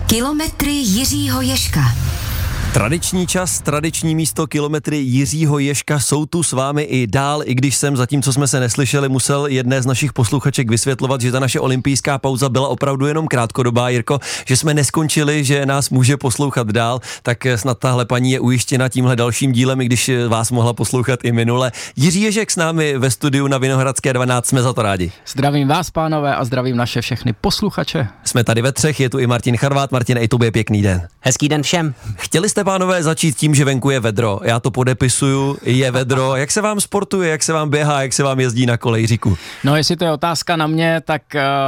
Kilometry Jiřího Ježka. Tradiční čas, tradiční místo, kilometry Jiřího Ježka jsou tu s vámi i dál, i když jsem zatím, co jsme se neslyšeli, musel jedné z našich posluchaček vysvětlovat, že ta naše olympijská pauza byla opravdu jenom krátkodobá, Jirko, že jsme neskončili, že nás může poslouchat dál, tak snad tahle paní je ujištěna tímhle dalším dílem, i když vás mohla poslouchat i minule. Jiří Ježek s námi ve studiu na Vinohradské 12, jsme za to rádi. Zdravím vás, pánové, a zdravím naše všechny posluchače. Jsme tady ve třech, je tu i Martin Charvát. Martin, i tobě pěkný den. Hezký den všem. Chtěli jste, pánové, začít tím, že venku je vedro. Já to podepisuju, je vedro. Jak se vám sportuje, jak se vám běhá, jak se vám jezdí na kole, Jiříku? No, jestli to je otázka na mě, tak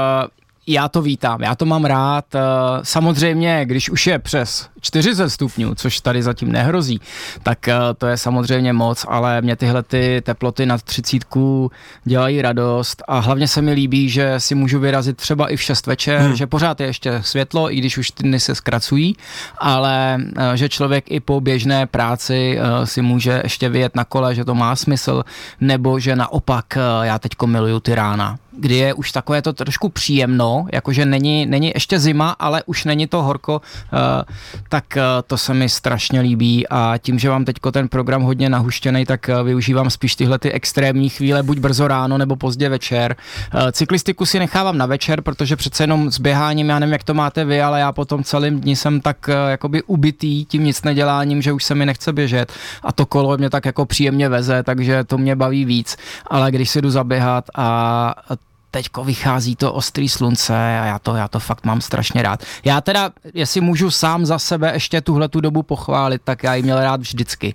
já to vítám, já to mám rád. Samozřejmě, když už je přes 40 stupňů, což tady zatím nehrozí, tak to je samozřejmě moc, ale mě tyhle ty teploty nad 30 dělají radost a hlavně se mi líbí, že si můžu vyrazit třeba i v 6 večer, že pořád je ještě světlo, i když už ty dny se zkracují, ale že člověk i po běžné práci si může ještě vyjet na kole, že to má smysl, nebo že naopak já teďko miluju ty rána, kdy je už takové to trošku příjemno, jakože není ještě zima, ale už není to horko, tak to se mi strašně líbí a tím, že mám teďko ten program hodně nahuštěnej, tak využívám spíš tyhle ty extrémní chvíle, buď brzo ráno nebo pozdě večer. Cyklistiku si nechávám na večer, protože přece jenom s běháním, já nevím, jak to máte vy, ale já potom celým dní jsem tak jakoby ubitý tím nic neděláním, že už se mi nechce běžet a to kolo mě tak jako příjemně veze, takže to mě baví víc, ale když si jdu zaběhat a teďko vychází to ostrý slunce a já to fakt mám strašně rád. Já teda, jestli můžu sám za sebe ještě tuhletu dobu pochválit, tak já ji měl rád vždycky.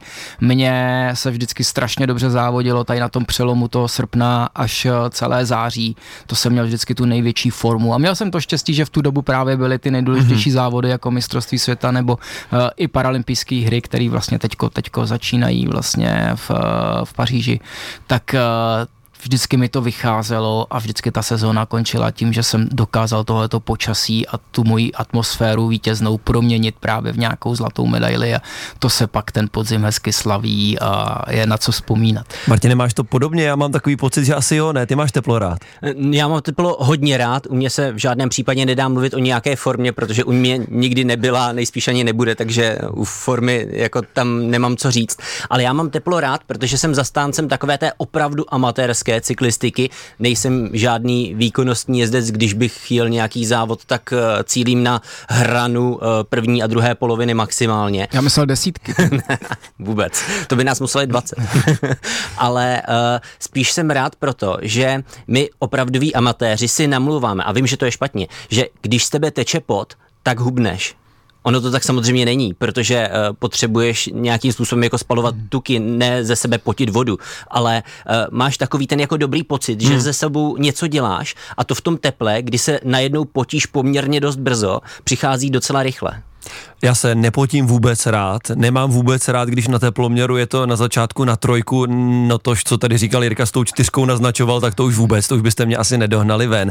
Mně se vždycky strašně dobře závodilo tady na tom přelomu toho srpna až celé září. To jsem měl vždycky tu největší formu a měl jsem to štěstí, že v tu dobu právě byly ty nejdůležitější závody jako mistrovství světa nebo i paralympijské hry, které vlastně teďko začínají vlastně v Paříži. Tak vždycky mi to vycházelo a vždycky ta sezóna končila tím, že jsem dokázal tohleto počasí a tu moji atmosféru vítěznou proměnit právě v nějakou zlatou medaili a to se pak ten podzim hezky slaví a je na co vzpomínat. Martine, máš to podobně? Já mám takový pocit, že asi jo, ne? Ty máš teplo rád. Já mám teplo hodně rád, u mě se v žádném případě nedá mluvit o nějaké formě, protože u mě nikdy nebyla, nejspíš ani nebude, takže u formy jako tam nemám co říct. Ale já mám teplo rád, protože jsem zastáncem takové té opravdu amatérské cyklistiky, nejsem žádný výkonnostní jezdec, když bych jel nějaký závod, tak cílím na hranu první a druhé poloviny maximálně. Já myslel desítky. Vůbec, to by nás museli 20. Ale spíš jsem rád proto, že my opravdoví amatéři si namluváme, a vím, že to je špatně, že když z tebe teče pot, tak hubneš. Ono to tak samozřejmě není, protože potřebuješ nějakým způsobem jako spalovat tuky, ne ze sebe potit vodu, ale máš takový ten jako dobrý pocit, že ze sebou něco děláš a to v tom teple, kdy se najednou potíš poměrně dost brzo, přichází docela rychle. Já se nepotím vůbec rád, nemám vůbec rád, když na teploměru je to na začátku na 3, no tož, co tady říkal Jirka, s tou 4 naznačoval, tak to už vůbec, to už byste mě asi nedohnali ven.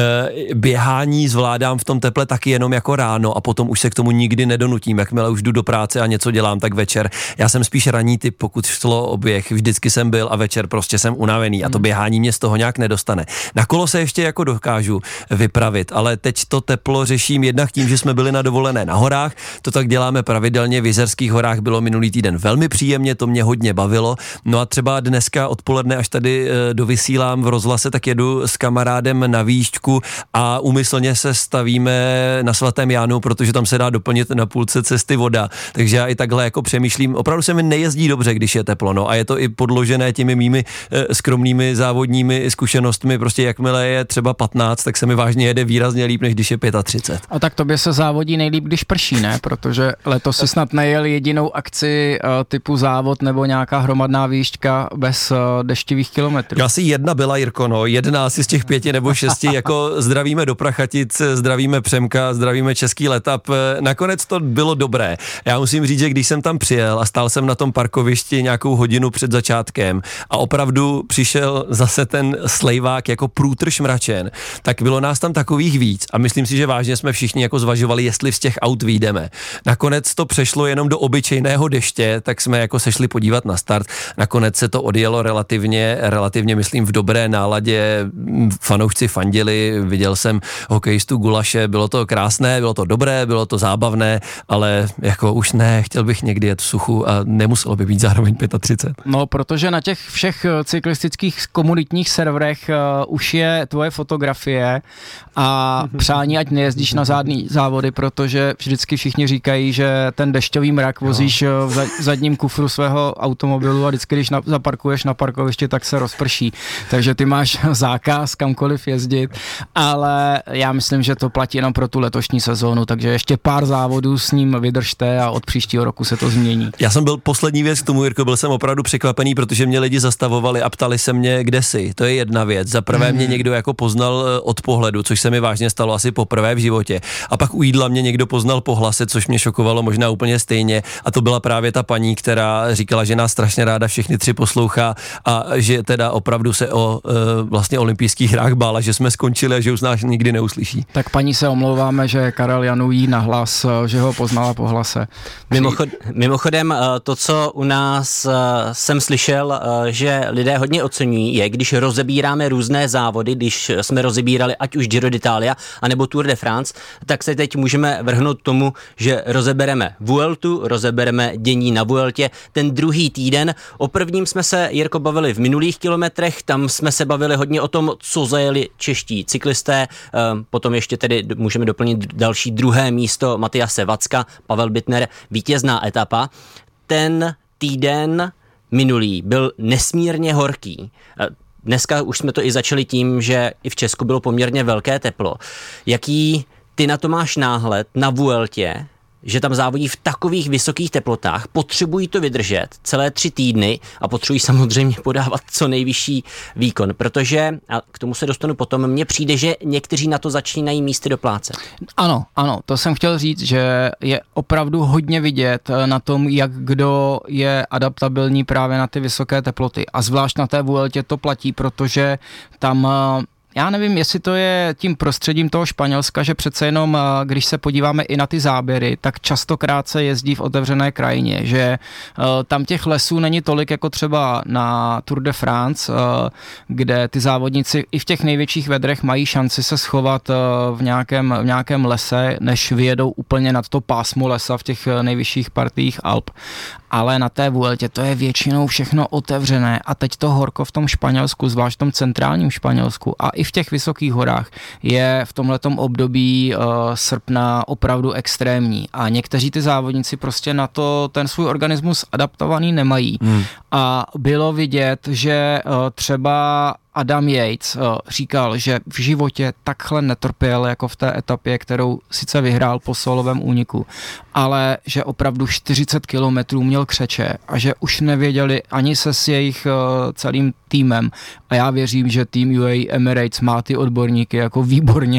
Běhání zvládám v tom teple taky jenom jako ráno a potom už se k tomu nikdy nedonutím, jakmile už jdu do práce a něco dělám, tak večer. Já jsem spíš ranní typ, pokud šlo o běh, vždycky jsem byl a večer prostě jsem unavený a to běhání mě z toho nějak nedostane. Na kolo se ještě jako dokážu vypravit, ale teď to teplo řeším jednak tím, že jsme byli na dovolené na horách. To tak děláme pravidelně, v Jizerských horách bylo minulý týden velmi příjemně, to mě hodně bavilo. No a třeba dneska odpoledne, až tady dovysílám v rozhlase, tak jedu s kamarádem na výšťku a úmyslně se stavíme na Svatém Jánu, protože tam se dá doplnit na půlce cesty voda. Takže já i takhle jako přemýšlím, opravdu se mi nejezdí dobře, když je teplo, no a je to i podložené těmi mými skromnými závodními zkušenostmi, prostě jakmile je třeba 15, tak se mi vážně jede výrazně líp, než když je 35. A tak tobě se závodí nejlíp, když prší, ne? Protože letos si snad nejel jedinou akci typu závod nebo nějaká hromadná výšťka bez deštivých kilometrů. Asi jedna byla, Jirko, no, jedna asi z těch 5 nebo 6, jako zdravíme do Prachatic, zdravíme Přemka, zdravíme Český letap. Nakonec to bylo dobré. Já musím říct, že když jsem tam přijel a stál jsem na tom parkovišti nějakou hodinu před začátkem a opravdu přišel zase ten slejvák jako průtrž mračen, tak bylo nás tam takových víc a myslím si, že vážně jsme všichni jako zvažovali, jestli z těch aut vyjdeme. přijdeme. Nakonec to přešlo jenom do obyčejného deště, tak jsme jako se šli podívat na start. Nakonec se to odjelo relativně myslím v dobré náladě, fanoušci fandili, viděl jsem hokejistu Gulaše, bylo to krásné, bylo to dobré, bylo to zábavné, ale jako už ne, chtěl bych někdy jet v suchu a nemuselo by být zároveň 35. No, protože na těch všech cyklistických komunitních serverech už je tvoje fotografie a přání, ať nejezdíš na žádný závody, protože vždycky všichni říkají, že ten dešťový mrak vozíš v zadním kufru svého automobilu a vždycky, když zaparkuješ na parkovišti, tak se rozprší. Takže ty máš zákaz kamkoliv jezdit, ale já myslím, že to platí jenom pro tu letošní sezónu, takže ještě pár závodů s ním vydržte a od příštího roku se to změní. Já jsem byl poslední věc k tomu, Jirko, byl jsem opravdu překvapený, protože mě lidi zastavovali a ptali se mě, kde jsi. To je jedna věc. Za prvé mě někdo jako poznal od pohledu, což se mi vážně stalo asi poprvé v životě. A pak u jídla mě někdo poznal po hlase, což mě šokovalo možná úplně stejně. A to byla právě ta paní, která říkala, že nás strašně ráda všechny tři poslouchá a že teda opravdu se o vlastně olympijských hrách bála, že jsme skončili a že už nás nikdy neuslyší. Tak paní se omlouváme, že Karel Janu jí na hlas, že ho poznala po hlase. Mimochodem, to, co u nás jsem slyšel, že lidé hodně oceňují, je, když rozebíráme různé závody, když jsme rozebírali ať už Giro d'Italia, anebo Tour de France, tak se teď můžeme vrhnout tomu, že rozebereme Vueltu, rozebereme dění na Vueltě. Ten druhý týden, o prvním jsme se, Jirko, bavili v minulých kilometrech, tam jsme se bavili hodně o tom, co zajeli čeští cyklisté, potom ještě tedy můžeme doplnit další druhé místo Matyase Vacka, Pavel Bittner, vítězná etapa. Ten týden minulý byl nesmírně horký. Dneska už jsme to i začali tím, že i v Česku bylo poměrně velké teplo. Jaký ty na to máš náhled na Vueltě, že tam závodí v takových vysokých teplotách, potřebují to vydržet celé 3 týdny a potřebují samozřejmě podávat co nejvyšší výkon, protože, a k tomu se dostanu potom, mně přijde, že někteří na to začínají místy doplácet. Ano, to jsem chtěl říct, že je opravdu hodně vidět na tom, jak kdo je adaptabilní právě na ty vysoké teploty a zvlášť na té Vueltě to platí, protože tam já nevím, jestli to je tím prostředím toho Španělska, že přece jenom, když se podíváme i na ty záběry, tak častokrát se jezdí v otevřené krajině, že tam těch lesů není tolik jako třeba na Tour de France, kde ty závodníci i v těch největších vedrech mají šanci se schovat v nějakém lese, než vyjedou úplně nad to pásmo lesa v těch nejvyšších partiích Alp. Ale na té Vueltě to je většinou všechno otevřené a teď to horko v tom Španělsku, zvlášť v tom centrálním Španělsku a i v těch vysokých horách je v tomhletom období srpna opravdu extrémní a někteří ty závodníci prostě na to ten svůj organismus adaptovaný nemají. A bylo vidět, že třeba Adam Yates říkal, že v životě takhle netrpěl jako v té etapě, kterou sice vyhrál po solovém úniku, ale že opravdu 40 kilometrů měl křeče a že už nevěděli ani se s jejich celým týmem a já věřím, že tým UAE Emirates má ty odborníky jako výborně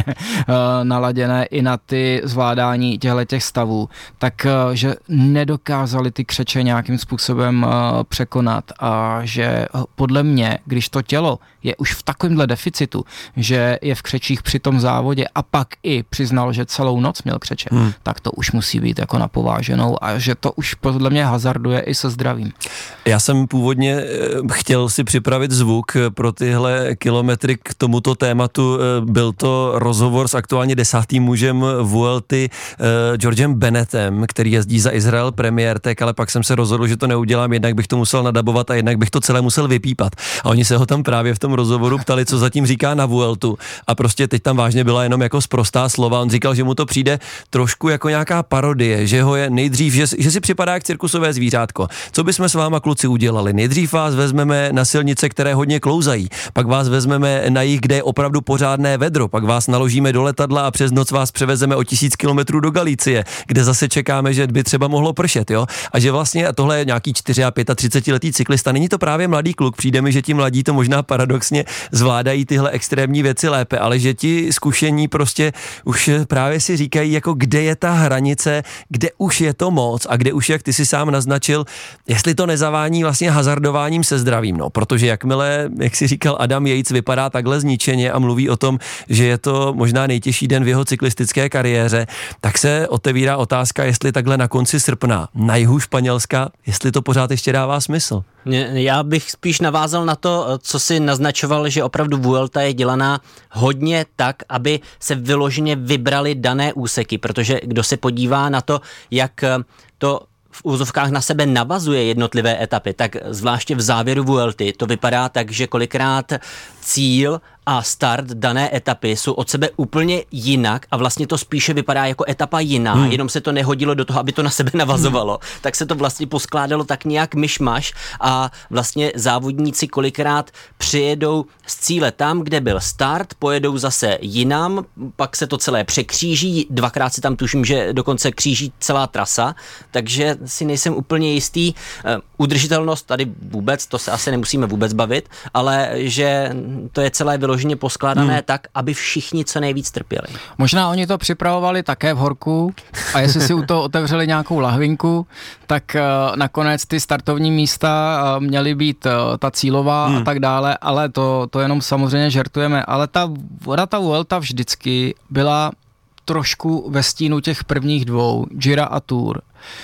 naladěné i na ty zvládání těch stavů, takže nedokázali ty křeče nějakým způsobem překonat a že podle mě, když to tělo je už v takovémhle deficitu, že je v křečích při tom závodě a pak i přiznal, že celou noc měl křeče, tak to už musí být jako na pováženou a že to už podle mě hazarduje i se zdravím. Já jsem původně chtěl si připravit zvuk pro tyhle kilometry k tomuto tématu. Byl to rozhovor s aktuálně 10. mužem Vuelty Georgem Bennettem, který jezdí za Israel Premier Tech, ale pak jsem se rozhodl, že to neudělám, jednak bych to musel nadabovat a jednak bych to celé musel vypípat. A oni se ho tam právě v tom rozhovoru ptali, co zatím říká na Vueltu a prostě teď tam vážně byla jenom jako sprostá slova. On říkal, že mu to přijde trošku jako nějaká parodie, že ho je nejdřív, že si připadá jak cirkusové zvířátko. Co bychom s váma kluci udělali? Nejdřív vás vezmeme na silnice, které hodně klouzají, pak vás vezmeme na jich, kde je opravdu pořádné vedro, pak vás naložíme do letadla a přes noc vás převezeme o 1000 kilometrů do Galicie, kde zase čekáme, že by třeba mohlo pršet, jo? A že vlastně tohle je nějaký 34-letý cyklista, není to právě mladý kluk, přijde mi, že ti mladí to možná paradoxně zvládají tyhle extrémní věci lépe, ale že ti zkušení prostě už právě si říkají, jako kde je ta hranice, kde už je to moc a kde už, jak ty si sám naznačil, jestli to nezavání vlastně hazardováním se zdravím, no, protože jakmile, jak si říkal Adam Yates, vypadá takhle zničeně a mluví o tom, že je to možná nejtěžší den v jeho cyklistické kariéře, tak se otevírá otázka, jestli takhle na konci srpna na jihu Španělska, jestli to pořád ještě dává smysl. Já bych spíš navázal na to, co si naznačoval, že opravdu Vuelta je dělaná hodně tak, aby se vyloženě vybrali dané úseky, protože kdo se podívá na to, jak to v úzovkách na sebe navazuje jednotlivé etapy, tak zvláště v závěru Vuelty to vypadá tak, že kolikrát cíl a start dané etapy jsou od sebe úplně jinak a vlastně to spíše vypadá jako etapa jiná, jenom se to nehodilo do toho, aby to na sebe navazovalo. Tak se to vlastně poskládalo tak nějak myšmaš a vlastně závodníci kolikrát přijedou z cíle tam, kde byl start, pojedou zase jinam, pak se to celé překříží, dvakrát si tam tuším, že dokonce kříží celá trasa, takže si nejsem úplně jistý. Udržitelnost tady vůbec, to se asi nemusíme vůbec bavit, ale že to je celé vyloženě poskládané tak, aby všichni co nejvíc trpěli. Možná oni to připravovali také v horku a jestli si u toho otevřeli nějakou lahvinku, tak nakonec ty startovní místa měly být ta cílová a tak dále, ale to jenom samozřejmě žertujeme, ale ta Vuelta vždycky byla trošku ve stínu těch prvních dvou, Gira a Tour.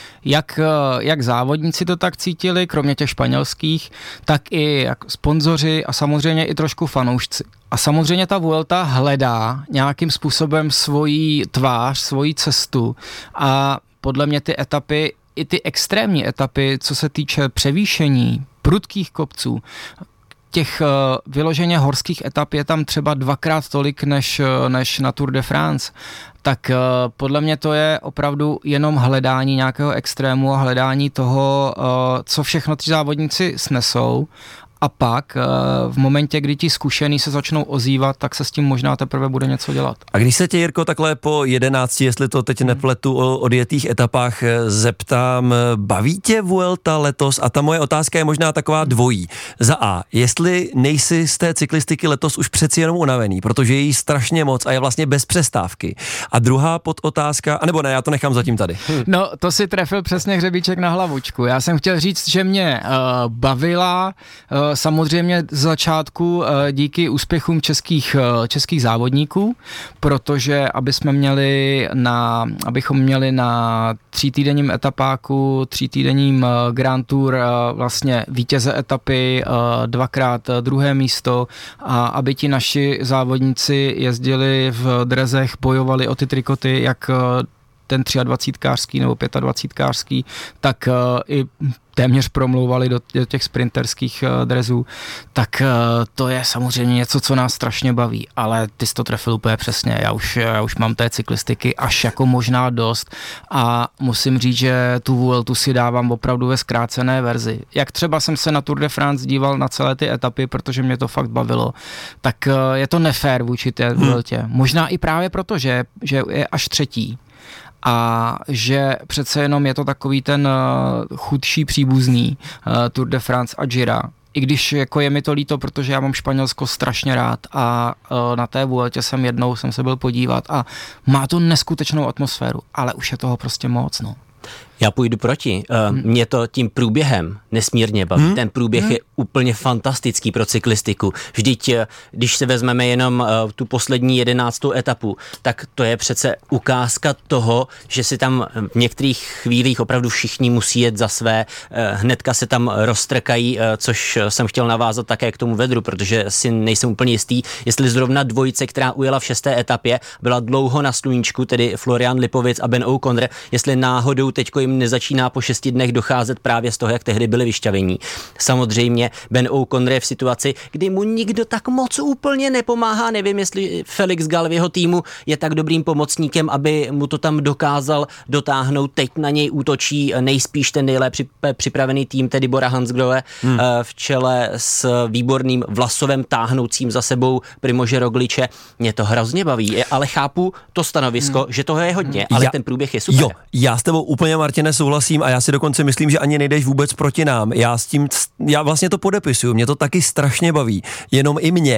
Jak závodníci to tak cítili, kromě těch španělských, tak i jak sponzoři a samozřejmě i trošku fanoušci. A samozřejmě ta Vuelta hledá nějakým způsobem svoji tvář, svoji cestu a podle mě ty etapy, i ty extrémní etapy, co se týče převýšení, prudkých kopců, těch vyloženě horských etap je tam třeba 2x tolik než na Tour de France. Tak podle mě to je opravdu jenom hledání nějakého extrému a hledání toho, co všechno ty závodníci snesou. A pak v momentě, kdy ti zkušení se začnou ozývat, tak se s tím možná teprve bude něco dělat. A když se tě, Jirko, takhle po 11, jestli to teď nepletu, o odjetých etapách zeptám, baví tě Vuelta letos? A ta moje otázka je možná taková dvojí. Za A, jestli nejsi z té cyklistiky letos už přeci jenom unavený, protože je jí strašně moc a je vlastně bez přestávky. A druhá podotázka, anebo ne, já to nechám zatím tady. No, to si trefil přesně hřebíček na hlavučku. Já jsem chtěl říct, že mě bavila samozřejmě z začátku díky úspěchům českých závodníků, protože abychom měli na 3týdenním etapáku, 3týdenním Grand Tour vlastně vítěze etapy, 2x druhé místo a aby ti naši závodníci jezdili v drezech, bojovali o ty trikoty, jak ten 23kářský nebo 25kářský, tak i téměř promlouvali do těch sprinterských drezů, tak to je samozřejmě něco, co nás strašně baví, ale ty jsi to trefil úplně přesně, já už mám té cyklistiky až jako možná dost a musím říct, že tu Vueltu si dávám opravdu ve zkrácené verzi. Jak třeba jsem se na Tour de France díval na celé ty etapy, protože mě to fakt bavilo, tak je to nefér vůči té Vueltě. Možná i právě proto, že je až třetí. A že přece jenom je to takový ten chudší příbuzný Tour de France a Gira. I když jako je mi to líto, protože já mám Španělsko strašně rád a na té Vueltě jsem se byl podívat a má to neskutečnou atmosféru, ale už je toho prostě moc, no. Já půjdu proti. Mě to tím průběhem nesmírně baví. Ten průběh je úplně fantastický pro cyklistiku. Vždyť, když se vezmeme jenom tu poslední 11. etapu, tak to je přece ukázka toho, že si tam v některých chvílích opravdu všichni musí jet za své. Hnedka se tam roztrkají, což jsem chtěl navázat také k tomu vedru, protože si nejsem úplně jistý, jestli zrovna dvojice, která ujela v 6. etapě, byla dlouho na sluníčku, tedy Florian Lipovic a Ben O'Connor, jestli náhodou teďko jim nezačíná po 6 dnech docházet právě z toho, jak tehdy byli vyšťavení. Samozřejmě Ben O'Connor je v situaci, kdy mu nikdo tak moc úplně nepomáhá. Nevím, jestli Felix Gall v jeho týmu je tak dobrým pomocníkem, aby mu to tam dokázal dotáhnout. Teď na něj útočí nejspíš ten nejlépe připravený tým, tedy Bora Hansgrohe v čele s výborným Vlasovem táhnoucím za sebou Primože Rogliče. Mě to hrozně baví, ale chápu to stanovisko, že toho je hodně, ale ten průběh je super. Jo, já s tebou úplně, Martine, souhlasím a já si dokonce myslím, že ani nejdeš vůbec proti nám. Já vlastně to podepisuju, mě to taky strašně baví. Jenom i mě,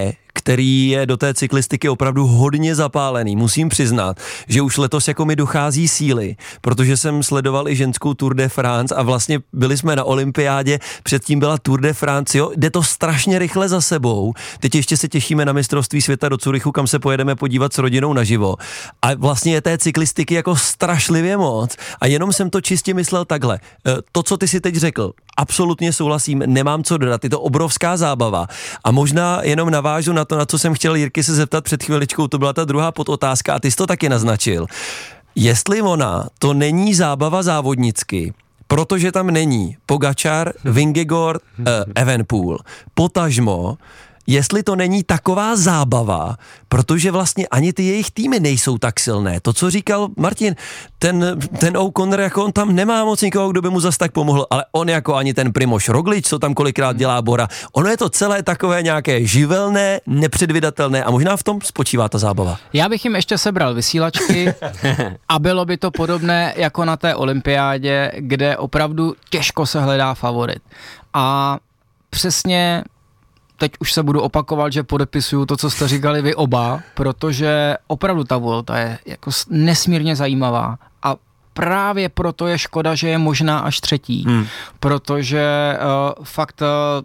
který je do té cyklistiky opravdu hodně zapálený. Musím přiznat, že už letos jako mi dochází síly, protože jsem sledoval i ženskou Tour de France a vlastně byli jsme na olympiádě, předtím byla Tour de France, jo, jde to strašně rychle za sebou. Teď ještě se těšíme na mistrovství světa do Curychu, kam se pojedeme podívat s rodinou naživo. A vlastně je té cyklistiky jako strašlivě moc a jenom jsem to čistě myslel takhle. To, co ty si teď řekl, absolutně souhlasím, nemám co dodat, je to obrovská zábava a možná jenom navážu na to, na co jsem chtěl Jirky se zeptat před chviličkou, to byla ta druhá podotázka a ty jsi to taky naznačil. Jestli ona to není zábava závodnicky, protože tam není Pogačar, Vingegaard, Evenepoel, potažmo, jestli to není taková zábava, protože vlastně ani ty jejich týmy nejsou tak silné. To, co říkal Martin, ten O'Connor, jako on tam nemá moc nikoho, kdo by mu zas tak pomohl, ale on jako ani ten Primož Roglič, co tam kolikrát dělá Bora, ono je to celé takové nějaké živelné, nepředvydatelné a možná v tom spočívá ta zábava. Já bych jim ještě sebral vysílačky a bylo by to podobné jako na té olympiádě, kde opravdu těžko se hledá favorit. A přesně teď už se budu opakovat, že podepisuju to, co jste říkali vy oba, protože opravdu ta Vuelta je jako nesmírně zajímavá a právě proto je škoda, že je možná až třetí, protože fakt,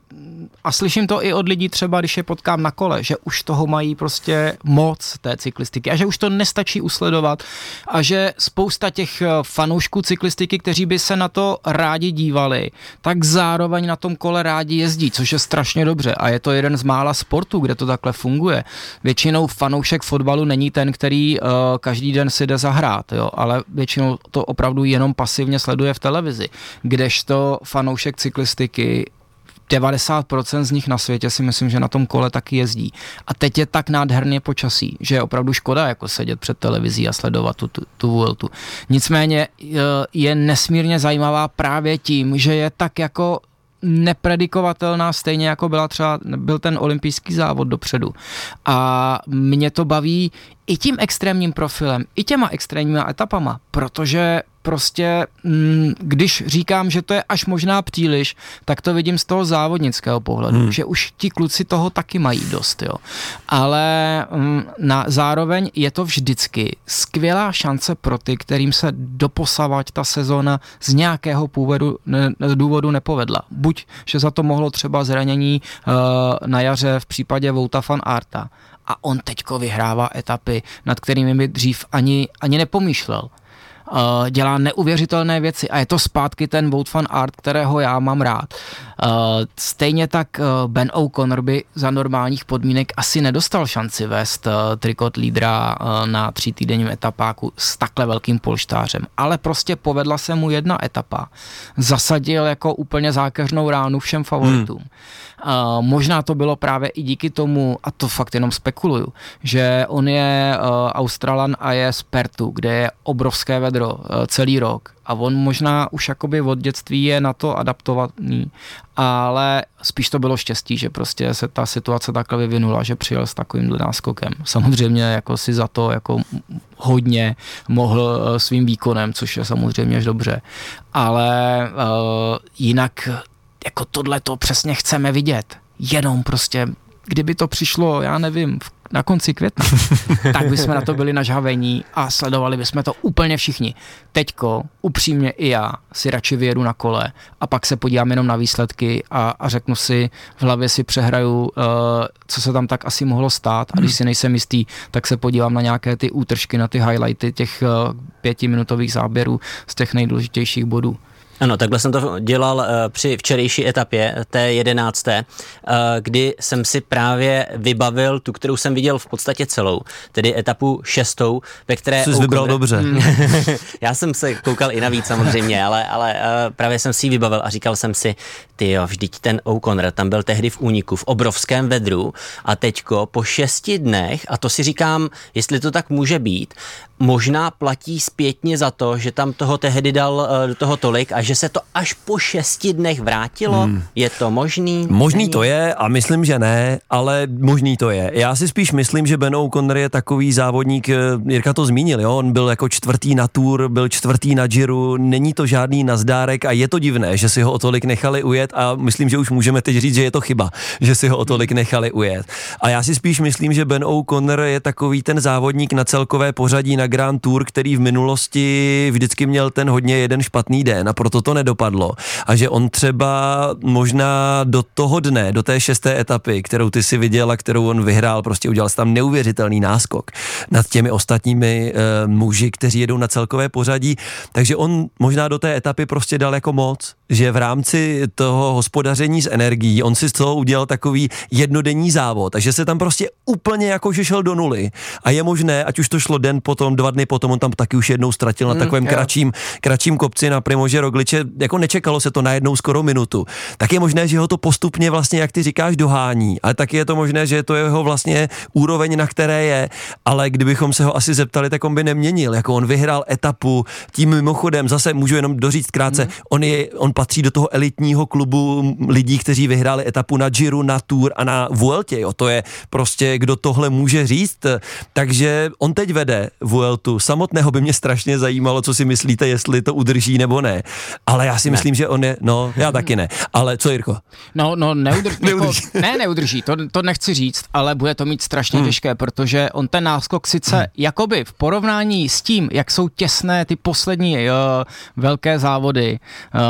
a slyším to i od lidí třeba, když je potkám na kole, že už toho mají prostě moc té cyklistiky a že už to nestačí usledovat a že spousta těch fanoušků cyklistiky, kteří by se na to rádi dívali, tak zároveň na tom kole rádi jezdí, což je strašně dobře a je to jeden z mála sportů, kde to takhle funguje. Většinou fanoušek fotbalu není ten, který každý den si jde zahrát, jo, ale většinou to opravdu jenom pasivně sleduje v televizi, kdežto fanoušek cyklistiky 90% z nich na světě si myslím, že na tom kole taky jezdí. A teď je tak nádherně počasí, že je opravdu škoda jako sedět před televizí a sledovat tu Vueltu. Nicméně je nesmírně zajímavá právě tím, že je tak jako nepredikovatelná, stejně jako byl ten olympijský závod dopředu. A mě to baví i tím extrémním profilem, i těma extrémníma etapama, protože prostě, když říkám, že to je až možná příliš, tak to vidím z toho závodnického pohledu, že už ti kluci toho taky mají dost, jo. Ale zároveň je to vždycky skvělá šance pro ty, kterým se doposavať ta sezóna z nějakého důvodu nepovedla. Buď, že za to mohlo třeba zranění na jaře v případě Wouta van Aerta, a on teďko vyhrává etapy, nad kterými by dřív ani nepomýšlel. Dělá neuvěřitelné věci a je to zpátky ten Wout van Aert, kterého já mám rád. Stejně tak Ben O'Connor by za normálních podmínek asi nedostal šanci vést trikot lídra na 3týdenním etapáku s takhle velkým polštářem. Ale prostě povedla se mu jedna etapa. Zasadil jako úplně zákeřnou ránu všem favoritům. Možná to bylo právě i díky tomu, a to fakt jenom spekuluju, že on je Australan a je z Perthu, kde je obrovské vedro celý rok a on možná už jakoby od dětství je na to adaptovaný, ale spíš to bylo štěstí, že prostě se ta situace takhle vyvinula, že přijel s takovýmhle náskokem. Samozřejmě jako si za to jako hodně mohl svým výkonem, což je samozřejmě až dobře, ale jinak jako tohle to přesně chceme vidět. Jenom prostě, kdyby to přišlo, já nevím, na konci května, tak bychom na to byli nažhavení a sledovali bychom to úplně všichni. Teďko, upřímně i já, si radši vyjedu na kole a pak se podívám jenom na výsledky a řeknu si, v hlavě si přehraju, co se tam tak asi mohlo stát a když si nejsem jistý, tak se podívám na nějaké ty útržky, na ty highlighty těch 5minutových záběrů z těch nejdůležitějších bodů. Ano, takhle jsem to dělal při včerejší etapě, té 11., kdy jsem si právě vybavil tu, kterou jsem viděl v podstatě celou, tedy etapu 6., ve které... Jsi vybral dobře. Já jsem se koukal i navíc samozřejmě, ale právě jsem si ji vybavil a říkal jsem si, tyjo, vždyť ten O'Connor tam byl tehdy v úniku, v obrovském vedru a teďko po 6 dnech, a to si říkám, jestli to tak může být, možná platí zpětně za to, že tam toho tehdy dal do toho tolik a že se to až po 6 dnech vrátilo? Je to možný? Možný to je a myslím, že ne, ale možný to je. Já si spíš myslím, že Ben O'Connor je takový závodník, Jirka to zmínil, jo? On byl jako 4. na Tour, byl 4. na Giro, není to žádný nazdárek a je to divné, že si ho o tolik nechali ujet a myslím, že už můžeme teď říct, že je to chyba, že si ho o tolik nechali ujet. A já si spíš myslím, že Ben O'Connor je takový ten závodník na celkové pořadí na Grand Tour, který v minulosti vždycky měl ten hodně jeden špatný den a proto to nedopadlo. A že on třeba možná do toho dne, do té 6. etapy, kterou ty si viděl a kterou on vyhrál, prostě udělal tam neuvěřitelný náskok nad těmi ostatními muži, kteří jedou na celkové pořadí, takže on možná do té etapy prostě dal jako moc, že v rámci toho hospodaření s energií, on si z toho udělal takový jednodenní závod, takže se tam prostě úplně jako že šel do nuly a je možné, ať už to šlo den potom, 2 dny potom, on tam taky už jednou ztratil na takovém kratším kopci na Primože Rogliče, jako nečekalo se to najednou skoro minutu, tak je možné, že ho to postupně vlastně, jak ty říkáš, dohání, ale taky je to možné, že to je jeho vlastně úroveň, na které je, ale kdybychom se ho asi zeptali, tak on by neměnil, jako on vyhrál etapu, tím mimochodem, zase můžu jenom doříct krátce, on patří do toho elitního klubu lidí, kteří vyhráli etapu na Giro, na Tour a na Vueltě, jo, to je prostě, kdo tohle může říct, takže on teď vede Vueltu, samotného by mě strašně zajímalo, co si myslíte, jestli to udrží nebo ne, ale já si myslím, že on je, no, já taky ne, ale co Jirko? No, neudrží, to nechci říct, ale bude to mít strašně těžké, protože on ten náskok sice jakoby v porovnání s tím, jak jsou těsné ty poslední velké závody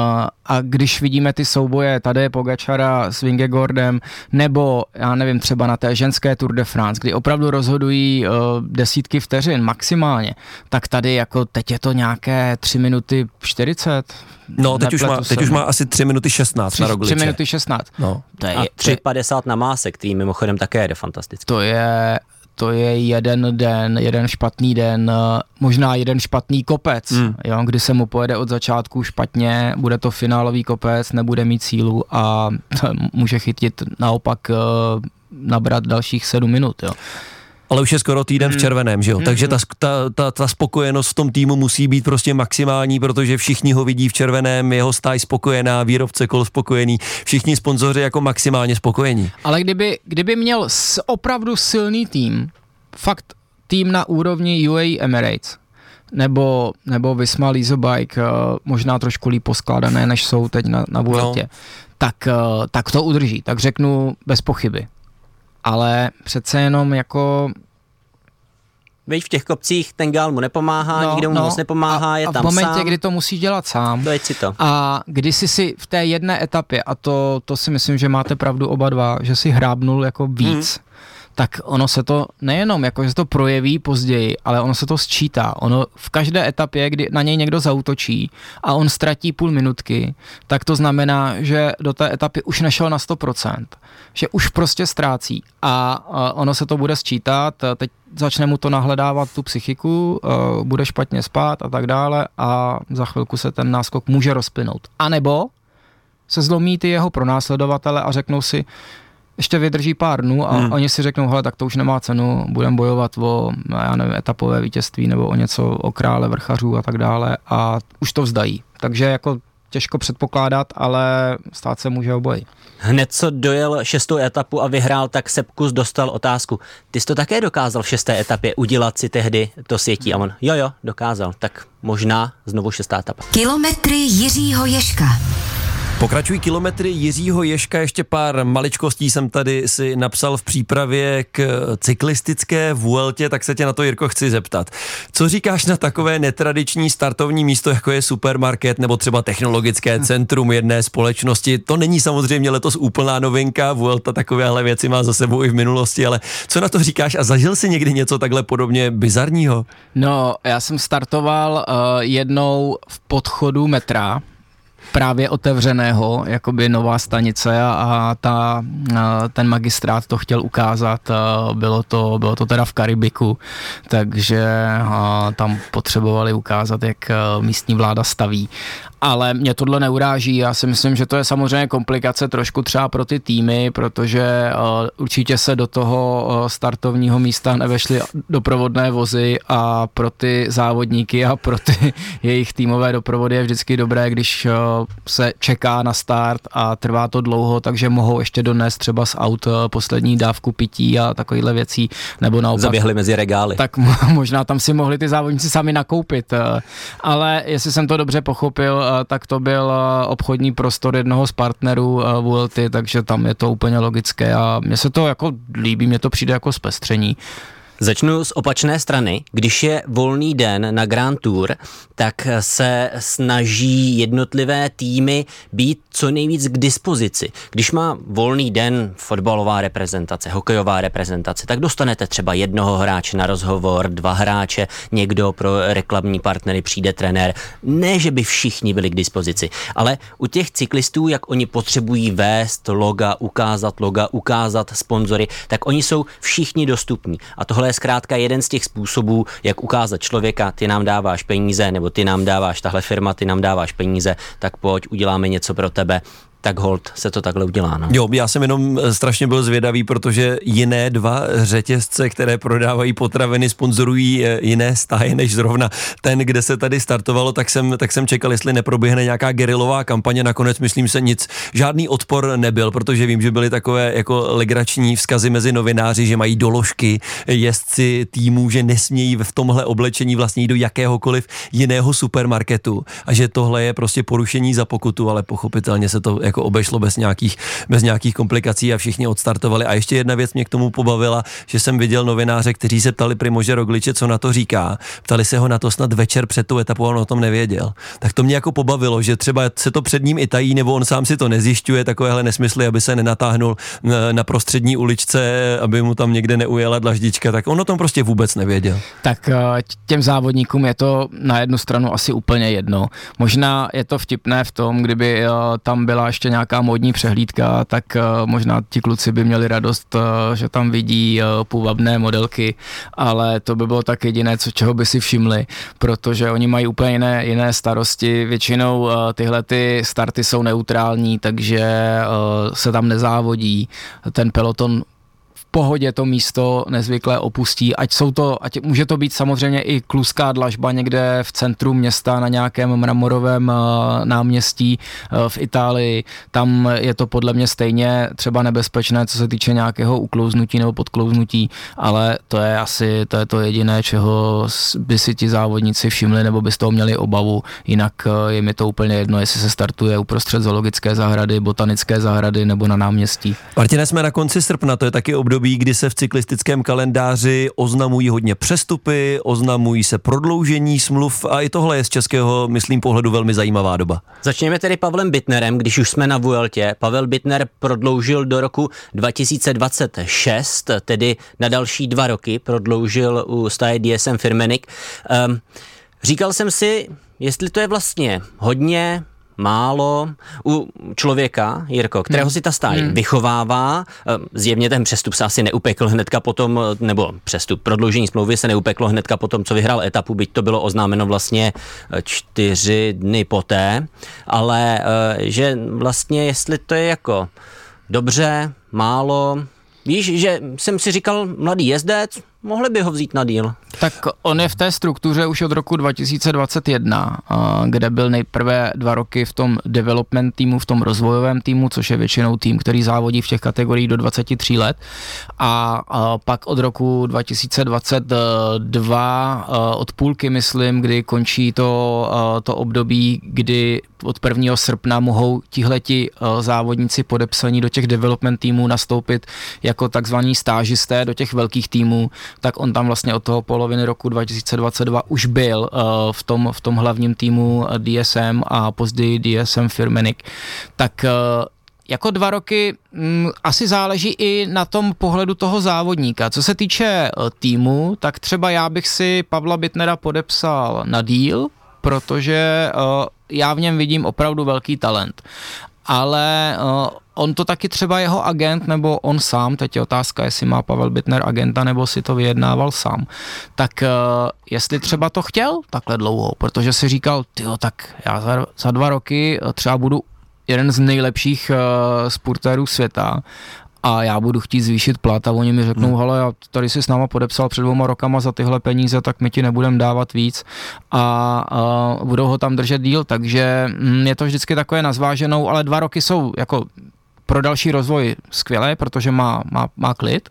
a když vidíme ty souboje Tadeje Pogačara s Vingegaardem nebo já nevím, třeba na té ženské Tour de France, kdy opravdu rozhodují desítky vteřin maximálně, tak tady jako teď je to nějaké 3 minuty 40. No, teď už má asi 3 minuty 16 na Rogliče. 3 minuty 16. No. A 3,50 na Másek, který mimochodem také jede fantasticky. To je jeden den, jeden špatný den, možná jeden špatný kopec, jo, kdy se mu pojede od začátku špatně, bude to finálový kopec, nebude mít sílu a může chytit naopak nabrat dalších 7 minut, jo. Ale už je skoro týden v červeném, že jo? Takže ta spokojenost v tom týmu musí být prostě maximální, protože všichni ho vidí v červeném, jeho stáj spokojená, výrobce kol spokojený, všichni sponzoři jako maximálně spokojení. Ale kdyby měl opravdu silný tým, fakt tým na úrovni UAE Emirates, nebo Visma Lease Bike, možná trošku líp poskládané, než jsou teď na Vueltě, tak to udrží, tak řeknu bez pochyby. Ale přece jenom jako... Víš, v těch kopcích ten Gál mu nepomáhá, nikdo mu moc nepomáhá, je tam sám. A v momentě, kdy to musí dělat sám. Dojeď si to. A když si v té jedné etapě, a to si myslím, že máte pravdu oba dva, že si hrábnul jako víc, tak ono se to nejenom, jako že se to projeví později, ale ono se to sčítá. Ono v každé etapě, kdy na něj někdo zaútočí a on ztratí půl minutky, tak to znamená, že do té etapy už nešel na 100%. Že už prostě ztrácí a ono se to bude sčítat, teď začne mu to nahledávat tu psychiku, bude špatně spát a tak dále a za chvilku se ten náskok může rozplynout. A nebo se zlomí ty jeho pronásledovatele a řeknou si, ještě vydrží pár dnů a oni si řeknou, hele, tak to už nemá cenu, budeme bojovat o, já nevím, etapové vítězství nebo o něco, o krále vrchařů a tak dále a už to vzdají. Takže jako těžko předpokládat, ale stát se může obojí. Hned co dojel 6. etapu a vyhrál, tak Sepp Kuss dostal otázku. Ty jsi to také dokázal v 6. etapě udělat si tehdy to sjetí? A on, jo, dokázal. Tak možná znovu 6. etapa. Kilometry Jiřího Ježka. Pokračují kilometry Jiřího Ježka, ještě pár maličkostí jsem tady si napsal v přípravě k cyklistické Vueltě, tak se tě na to, Jirko, chci zeptat. Co říkáš na takové netradiční startovní místo, jako je supermarket nebo třeba technologické centrum jedné společnosti? To není samozřejmě letos úplná novinka, Vuelta takovéhle věci má za sebou i v minulosti, ale co na to říkáš a zažil jsi někdy něco takhle podobně bizarního? No, já jsem startoval jednou v podchodu metra, právě otevřeného, jakoby nová stanice a ten magistrát to chtěl ukázat, bylo to teda v Karibiku, takže tam potřebovali ukázat, jak místní vláda staví. Ale mě tohle neuráží, já si myslím, že to je samozřejmě komplikace trošku třeba pro ty týmy, protože určitě se do toho startovního místa nevešly doprovodné vozy a pro ty závodníky a pro ty jejich týmové doprovody je vždycky dobré, když se čeká na start a trvá to dlouho, takže mohou ještě donést třeba z aut poslední dávku pití a takovýhle věcí, nebo naopak. Zaběhli mezi regály. Tak možná tam si mohli ty závodníci sami nakoupit, ale jestli jsem to dobře pochopil, tak to byl obchodní prostor jednoho z partnerů Vuelty, takže tam je to úplně logické a mně se to jako líbí, mně to přijde jako zpestření. Začnu z opačné strany. Když je volný den na Grand Tour, tak se snaží jednotlivé týmy být co nejvíc k dispozici. Když má volný den fotbalová reprezentace, hokejová reprezentace, tak dostanete třeba jednoho hráče na rozhovor, 2 hráče, někdo pro reklamní partnery, přijde trenér. Ne, že by všichni byli k dispozici, ale u těch cyklistů, jak oni potřebují vést loga, ukázat sponzory, tak oni jsou všichni dostupní. A tohle je zkrátka jeden z těch způsobů, jak ukázat člověka, ty nám dáváš peníze, nebo ty nám dáváš, tahle firma, ty nám dáváš peníze, tak pojď, uděláme něco pro tebe. Tak hold se to takhle udělá. No. Jo, já jsem jenom strašně byl zvědavý, protože jiné 2 řetězce, které prodávají potraviny, sponzorují jiné stáje než zrovna ten, kde se tady startovalo, tak jsem čekal, jestli neproběhne nějaká gerilová kampaně. Nakonec myslím se žádný odpor nebyl, protože vím, že byly takové jako legrační vzkazy mezi novináři, že mají doložky jezdci týmů, že nesmějí v tomhle oblečení vlastně jít do jakéhokoliv jiného supermarketu a že tohle je prostě porušení za pokutu, ale pochopitelně se to jako obešlo bez nějakých komplikací a všichni odstartovali. A ještě jedna věc mě k tomu pobavila, že jsem viděl novináře, kteří se ptali Primože Rogliče, co na to říká. Ptali se ho na to snad večer před tu etapu a on o tom nevěděl. Tak to mě jako pobavilo, že třeba se to před ním i tají, nebo on sám si to nezjišťuje, takovéhle nesmysly, aby se nenatáhnul na prostřední uličce, aby mu tam někde neujela dlaždička, tak on o tom prostě vůbec nevěděl. Tak těm závodníkům je to na jednu stranu asi úplně jedno. Možná je to vtipné v tom, kdyby tam byla ještě nějaká módní přehlídka, tak možná ti kluci by měli radost, že tam vidí půvabné modelky, ale to by bylo tak jediné, čeho by si všimli, protože oni mají úplně jiné starosti. Většinou tyhle ty starty jsou neutrální, takže se tam nezávodí. Ten peloton pohodě to místo nezvyklé opustí, ať může to být samozřejmě i kluská dlažba někde v centru města na nějakém mramorovém náměstí v Itálii, tam je to podle mě stejně třeba nebezpečné, co se týče nějakého uklouznutí nebo podklouznutí, ale to je to jediné, čeho by si ti závodníci všimli nebo by z toho měli obavu, jinak je mi to úplně jedno, jestli se startuje uprostřed zoologické zahrady, botanické zahrady nebo na náměstí. Martine, jsme na konci srpna, to je taky období, kdy se v cyklistickém kalendáři oznamují hodně přestupy, oznamují se prodloužení smluv a i tohle je z českého, myslím, pohledu velmi zajímavá doba. Začněme tedy Pavlem Bittnerem, když už jsme na Vueltě. Pavel Bittner prodloužil do roku 2026, tedy na další 2 roky prodloužil u stáje DSM Firmenich. Říkal jsem si, jestli to je vlastně hodně, málo u člověka, Jirko, kterého si ta stáj vychovává, zjevně ten přestup se asi neupekl hnedka potom, nebo prodloužení smlouvy se neupeklo hnedka potom, co vyhrál etapu, byť to bylo oznámeno vlastně 4 dny poté, ale že vlastně jestli to je jako dobře, málo, víš, že jsem si říkal, mladý jezdec, mohli by ho vzít na díl. Tak on je v té struktuře už od roku 2021, kde byl nejprve 2 roky v tom development týmu, v tom rozvojovém týmu, což je většinou tým, který závodí v těch kategoriích do 23 let. A pak od roku 2022 od půlky, myslím, kdy končí to období, kdy od 1. srpna mohou tihleti závodníci podepsaní do těch development týmů nastoupit jako takzvaní stážisté do těch velkých týmů, tak on tam vlastně od toho poloviny roku 2022 už byl v tom hlavním týmu DSM a později DSM Firmenich. Tak jako 2 roky asi záleží i na tom pohledu toho závodníka. Co se týče týmu, tak třeba já bych si Pavla Bittnera podepsal na díl, protože já v něm vidím opravdu velký talent. Ale on to taky třeba jeho agent, nebo on sám, teď je otázka, jestli má Pavel Bittner agenta, nebo si to vyjednával sám, tak jestli třeba to chtěl takhle dlouho, protože si říkal, tyjo, tak já za 2 roky třeba budu jeden z nejlepších sportérů světa a já budu chtít zvýšit plat a oni mi řeknou, hele, já tady si s náma podepsal před 2 rokama za tyhle peníze, tak my ti nebudeme dávat víc a budou ho tam držet díl, takže je to vždycky takové na zváženou, ale 2 roky jsou jako pro další rozvoj skvělé, protože má klid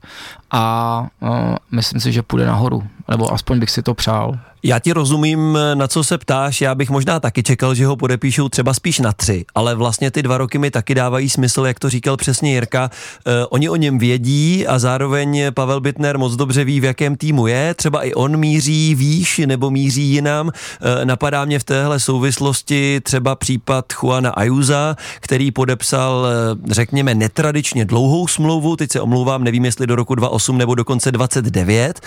a myslím si, že půjde nahoru, nebo aspoň bych si to přál. Já ti rozumím, na co se ptáš, já bych možná taky čekal, že ho podepíšou třeba spíš na 3, ale vlastně ty 2 roky mi taky dávají smysl, jak to říkal přesně Jirka. Oni o něm vědí a zároveň Pavel Bittner moc dobře ví, v jakém týmu je, třeba i on míří výš nebo míří jinam. Napadá mě v téhle souvislosti třeba případ Juana Ayusa, který podepsal, řekněme, netradičně dlouhou smlouvu, teď se omlouvám, nevím, jestli do roku 28 nebo dokonce 29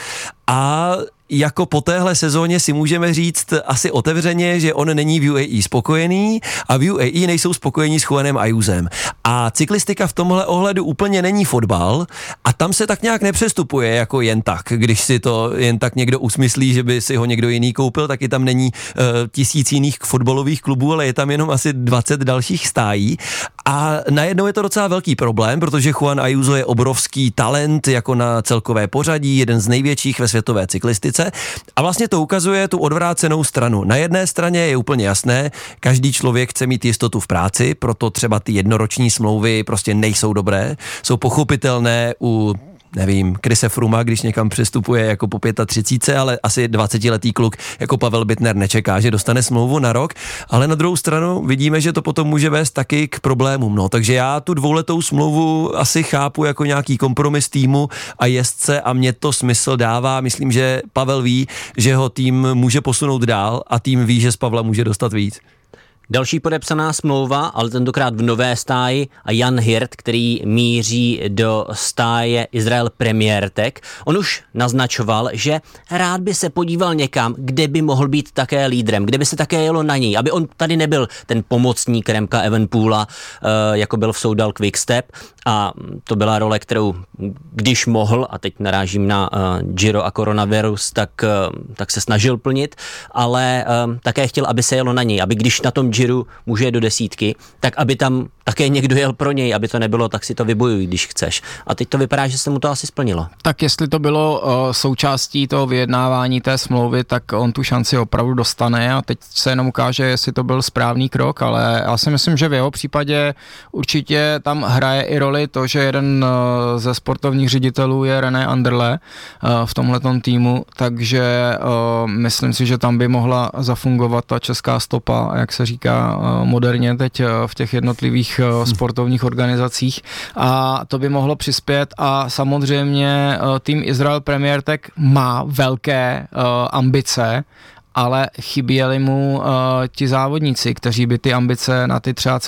a jako po téhle sezóně si můžeme říct asi otevřeně, že on není v UAE spokojený a v UAE nejsou spokojení s Juanem Ayusem. A cyklistika v tomhle ohledu úplně není fotbal a tam se tak nějak nepřestupuje jako jen tak. Když si to jen tak někdo usmyslí, že by si ho někdo jiný koupil, taky tam není 1000 jiných fotbalových klubů, ale je tam jenom asi 20 dalších stájí. A najednou je to docela velký problém, protože Juan Ayuso je obrovský talent jako na celkové pořadí, jeden z největších ve světové cyklistice. A vlastně to ukazuje tu odvrácenou stranu. Na jedné straně je úplně jasné, každý člověk chce mít jistotu v práci, proto třeba ty jednoroční smlouvy prostě nejsou dobré, jsou pochopitelné u nevím, Chrise Frooma, když někam přestupuje jako po 35, ale asi 20letý kluk jako Pavel Bittner nečeká, že dostane smlouvu na rok, ale na druhou stranu vidíme, že to potom může vést taky k problémům. No, takže já tu 2letou smlouvu asi chápu jako nějaký kompromis týmu a jezdce a mě to smysl dává. Myslím, že Pavel ví, že ho tým může posunout dál a tým ví, že z Pavla může dostat víc. Další podepsaná smlouva, ale tentokrát v nové stáji a Jan Hirt, který míří do stáje Israel Premier Tech. On už naznačoval, že rád by se podíval někam, kde by mohl být také lídrem, kde by se také jelo na něj, aby on tady nebyl ten pomocník Remka Evenepoela, jako byl v Soudal Quickstep a to byla role, kterou když mohl, a teď narážím na Giro a koronavirus, tak se snažil plnit, ale také chtěl, aby se jelo na něj, aby když na tom Giro může jet do 10, tak aby tam také někdo jel pro něj, aby to nebylo, tak si to vybojuj, když chceš. A teď to vypadá, že se mu to asi splnilo. Tak jestli to bylo součástí toho vyjednávání té smlouvy, tak on tu šanci opravdu dostane a teď se jenom ukáže, jestli to byl správný krok, ale já si myslím, že v jeho případě určitě tam hraje i roli to, že jeden ze sportovních ředitelů je René Anderle v tomhletom týmu, takže myslím si, že tam by mohla zafungovat ta česká stopa, jak se říká moderně teď v těch jednotlivých sportovních organizacích a to by mohlo přispět a samozřejmě tým Israel Premier Tech má velké ambice, ale chyběli mu ti závodníci, kteří by ty ambice na ty třeba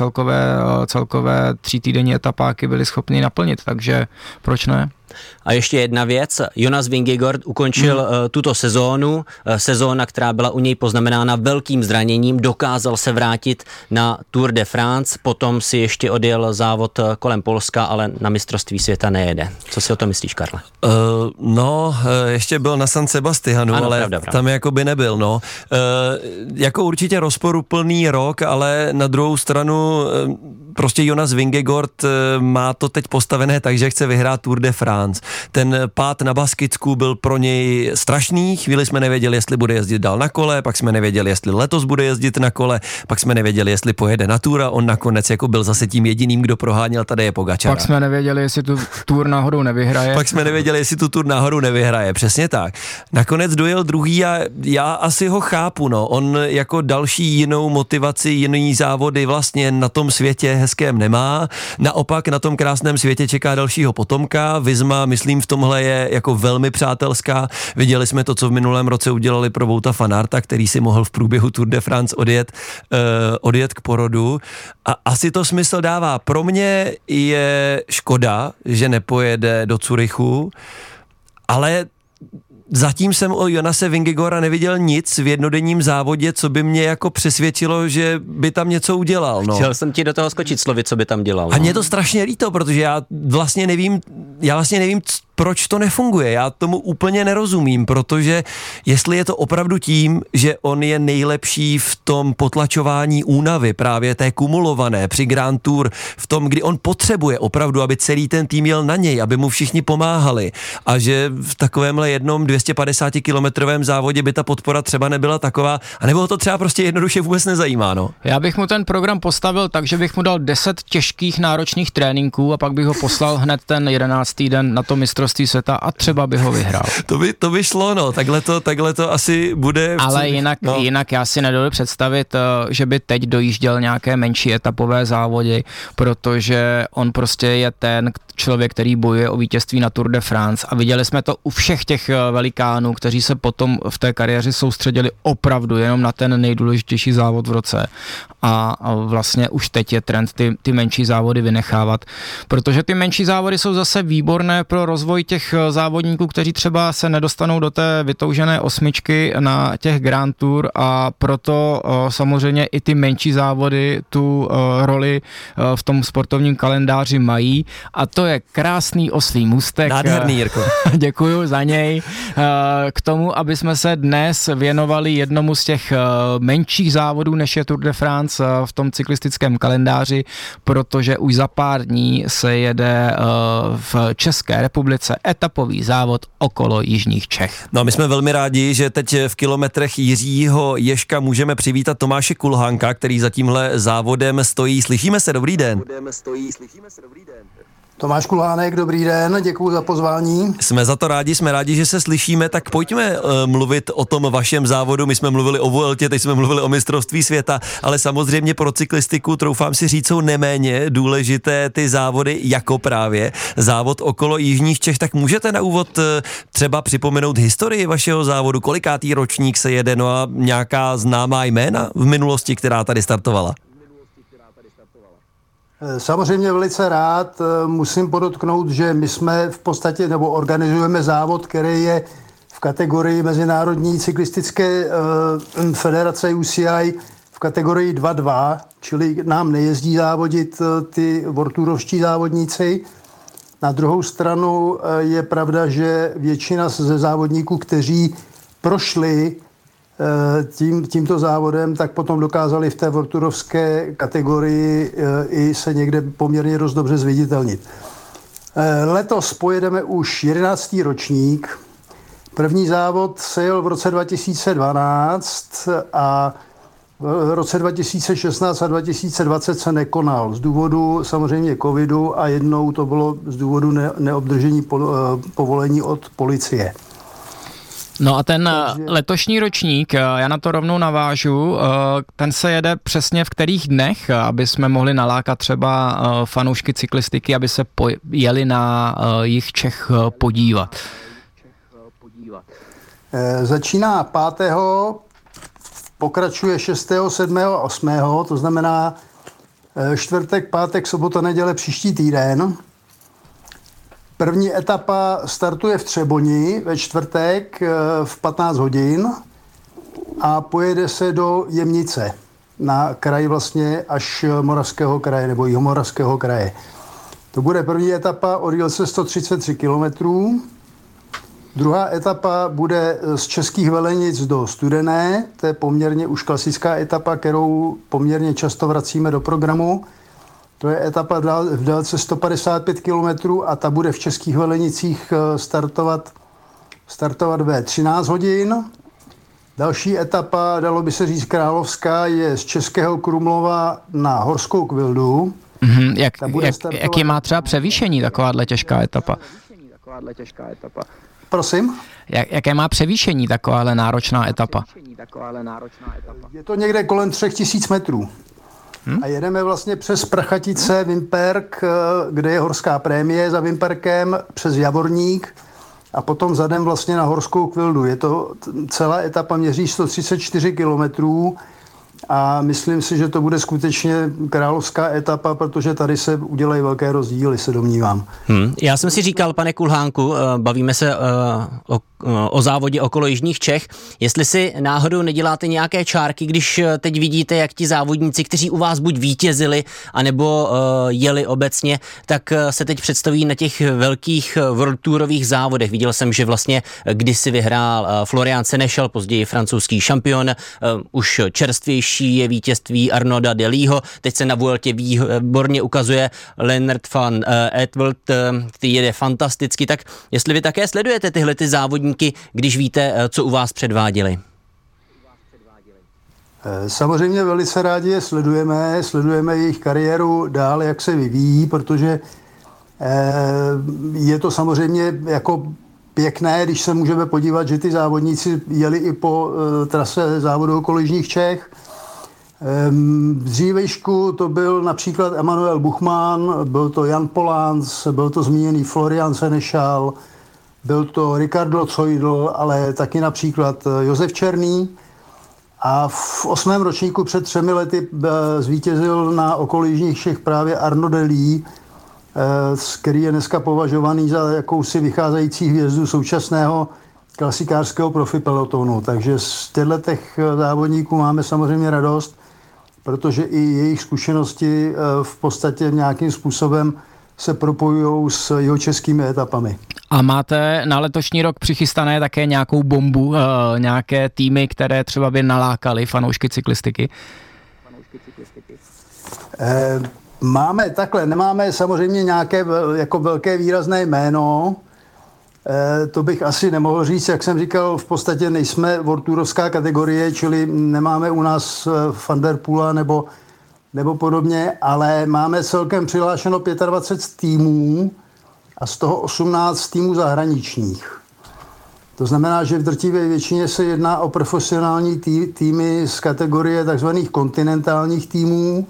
celkové 3týdenní etapáky byli schopni naplnit, takže proč ne? A ještě jedna věc, Jonas Vingegaard ukončil tuto sezónu, sezóna, která byla u něj poznamenána velkým zraněním, dokázal se vrátit na Tour de France, potom si ještě odjel závod kolem Polska, ale na mistrovství světa nejede. Co si o tom myslíš, Karle? Ještě byl na San Sebastianu, ano, ale pravda. tam jako by nebyl, no. Jako určitě rozporuplný rok, ale na druhou stranu prostě Jonas Vingegaard má to teď postavené tak, že chce vyhrát Tour de France. Ten pád na Baskicku byl pro něj strašný, chvíli jsme nevěděli, jestli bude jezdit dál na kole, pak jsme nevěděli, jestli letos bude jezdit na kole, pak jsme nevěděli, jestli pojede na Tour a on nakonec jako byl zase tím jediným, kdo proháněl Tadeje Pogačara. Pak jsme nevěděli, jestli tu Tour náhodou nevyhraje. Přesně tak. Nakonec dojel druhý a já asi ho chápu, no. On jako další jinou motivaci, jiný závody vlastně na tom světě hezkém nemá. Naopak na tom krásném světě čeká dalšího potomka. Visma, myslím, v tomhle je jako velmi přátelská. Viděli jsme to, co v minulém roce udělali pro Wouta van Aerta, který si mohl v průběhu Tour de France odjet k porodu. A asi to smysl dává. Pro mě je škoda, že nepojede do Curychu, ale zatím jsem o Jonase Vingegaarda neviděl nic v jednodenním závodě, co by mě jako přesvědčilo, že by tam něco udělal. No. Chtěl jsem ti do toho skočit slovy, co by tam dělal. No. A mě to strašně líto, protože já vlastně nevím, proč to nefunguje. Já tomu úplně nerozumím, protože jestli je to opravdu tím, že on je nejlepší v tom potlačování únavy, právě té kumulované při Grand Tour, v tom, kdy on potřebuje opravdu, aby celý ten tým jel na něj, aby mu všichni pomáhali a že v takovémhle jednom 250-kilometrovém závodě by ta podpora třeba nebyla taková, anebo ho to třeba prostě jednoduše vůbec nezajímá, no. Já bych mu ten program postavil tak, že bych mu dal 10 těžkých náročných tréninků a pak bych ho poslal hned ten 11. den na to mistrovství světa a třeba by ho vyhrál. To by šlo, no, takhle to asi bude. Ale jinak já si nedovedu představit, že by teď dojížděl nějaké menší etapové závody, protože on prostě je ten člověk, který bojuje o vítězství na Tour de France a viděli jsme to u všech těch velikánů, kteří se potom v té kariéře soustředili opravdu jenom na ten nejdůležitější závod v roce a vlastně už teď je trend ty menší závody vynechávat, protože ty menší závody jsou zase výborné pro rozvoj těch závodníků, kteří třeba se nedostanou do té vytoužené osmičky na těch Grand Tour a proto samozřejmě i ty menší závody tu roli v tom sportovním kalendáři mají a to je krásný oslí můstek. Nádherný, Jirko. Děkuju za něj. K tomu, aby jsme se dnes věnovali jednomu z těch menších závodů, než je Tour de France v tom cyklistickém kalendáři, protože už za pár dní se jede v České republice etapový závod okolo jižních Čech. No, my jsme velmi rádi, že teď v kilometrech Jiřího Ježka můžeme přivítat Tomáše Kulhánka, který za tímhle závodem stojí. Slyšíme se, dobrý den. Tomáš Kulhánek, dobrý den, děkuji za pozvání. Jsme za to rádi, jsme rádi, že se slyšíme, tak pojďme mluvit o tom vašem závodu. My jsme mluvili o Vueltě, teď jsme mluvili o mistrovství světa, ale samozřejmě pro cyklistiku, troufám si říct, jsou neméně důležité ty závody jako právě závod okolo jižních Čech. Tak můžete na úvod třeba připomenout historii vašeho závodu, kolikátý ročník se jede, no a nějaká známá jména v minulosti, která tady startovala? Samozřejmě velice rád. Musím podotknout, že my jsme v podstatě, nebo organizujeme závod, který je v kategorii Mezinárodní cyklistické federace UCI v kategorii 2-2, čili nám nejezdí závodit ty worldtourovští závodníci. Na druhou stranu je pravda, že většina ze závodníků, kteří prošli tímto závodem, tak potom dokázali v té worldtourovské kategorii i se někde poměrně dost dobře zviditelnit. Letos pojedeme už 11. ročník. První závod se jel v roce 2012 a v roce 2016 a 2020 se nekonal z důvodu samozřejmě covidu a jednou to bylo z důvodu neobdržení povolení od policie. No a ten letošní ročník, já na to rovnou navážu, ten se jede přesně v kterých dnech, aby jsme mohli nalákat třeba fanoušky cyklistiky, aby se jeli na jih Čech podívat. Začíná 5., pokračuje 6., 7. a 8., to znamená čtvrtek, pátek, sobota, neděle příští týden. První etapa startuje v Třeboni ve čtvrtek v 15 hodin a pojede se do Jemnice na kraj vlastně až Moravského kraje nebo Jihomoravského kraje. To bude první etapa o délce 133 km. Druhá etapa bude z Českých Velenic do Studené, to je poměrně už klasická etapa, kterou poměrně často vracíme do programu. To je etapa v délce 155 km a ta bude v Českých Velenicích startovat ve 13 hodin. Další etapa, dalo by se říct královská, je z Českého Krumlova na Horskou Kvildu. Jaký má třeba převýšení takováhle těžká etapa? Prosím? Jaké má převýšení takováhle náročná etapa? Je to někde kolem 3000 metrů. A jedeme vlastně přes Prachatice, Vimperk, kde je horská prémie za Vimperkem, přes Javorník a potom zadem vlastně na Horskou Kvildu. Je to celá etapa měří 134 kilometrů a myslím si, že to bude skutečně královská etapa, protože tady se udělají velké rozdíly, se domnívám. Já jsem si říkal, pane Kulhánku, bavíme se o závodě okolo jižních Čech, jestli si náhodou neděláte nějaké čárky, když teď vidíte, jak ti závodníci, kteří u vás buď vítězili, anebo jeli obecně, tak se teď představí na těch velkých World Tourových závodech. Viděl jsem, že vlastně kdysi vyhrál Florian Sénéchal, později francouzský šampion, už čerstvější je vítězství Arnolda Delího, teď se na Vueltě výborně ukazuje Lennart van Eetvelt, který jede fantasticky, tak jestli vy také sledujete tyhle ty závodníky, když víte, co u vás předváděli? Samozřejmě velice rádi je sledujeme jejich kariéru dál, jak se vyvíjí, protože je to samozřejmě jako pěkné, když se můžeme podívat, že ty závodníci jeli i po trase závodu okolo jižních Čech. V dřívejšku to byl například Emanuel Buchmann, byl to Jan Polans, byl to zmíněný Florian Sénéchal, byl to Ricardo Zoidl, ale taky například Josef Černý. A v 8. ročníku před 3 lety zvítězil na okolo jižních Čech právě Arnaud Delí, který je dneska považovaný za jakousi vycházející hvězdu současného klasikářského profi pelotonu. Takže z těchto závodníků máme samozřejmě radost, protože i jejich zkušenosti v podstatě nějakým způsobem se propojují s jeho českými etapami. A máte na letošní rok přichystané také nějakou bombu, nějaké týmy, které třeba by nalákaly fanoušky cyklistiky? Máme takhle, nemáme samozřejmě nějaké jako velké výrazné jméno, to bych asi nemohl říct, jak jsem říkal, v podstatě nejsme worldtourovská kategorie, čili nemáme u nás Van der Poola nebo podobně, ale máme celkem přihlášeno 25 týmů a z toho 18 týmů zahraničních. To znamená, že v drtivé většině se jedná o profesionální týmy z kategorie takzvaných kontinentálních týmů